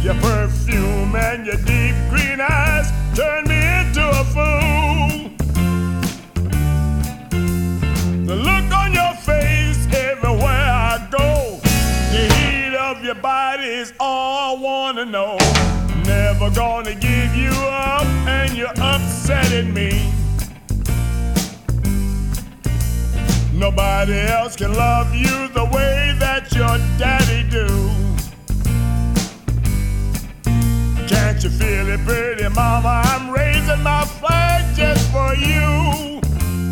Your perfume and your deep green eyes turn me into a fool. The look on your face everywhere I go, the heat of your body is all I wanna know. Never gonna give you up, and you're upsetting me. Nobody else can love you the way that your daddy do. Can't you feel it, pretty mama? I'm raising my flag just for you.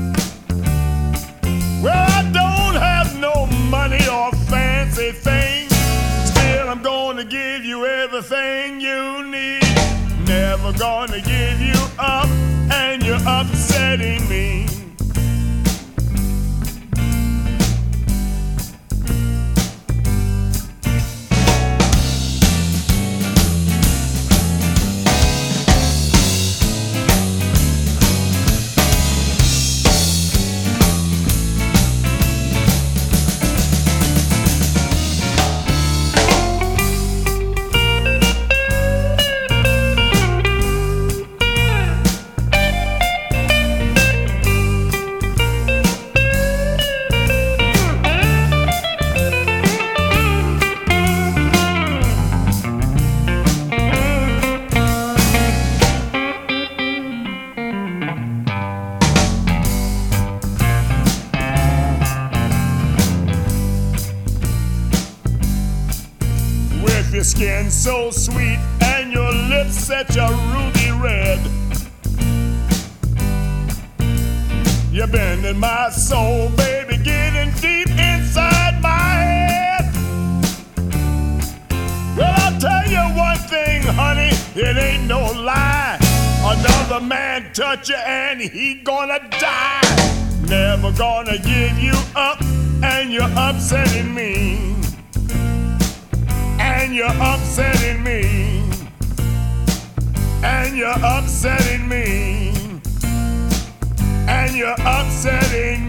Well, I don't have no money or fancy things, still I'm gonna give you everything you need. Never gonna give you up, and you're upsetting me. Your skin so sweet and your lips such a ruby red. You're bending my soul, baby, getting deep inside my head. Well, I'll tell you one thing, honey, it ain't no lie. Another man touch you and he gonna die. Never gonna give you up, and you're upsetting me. And you're upsetting me. And you're upsetting me. And you're upsetting me.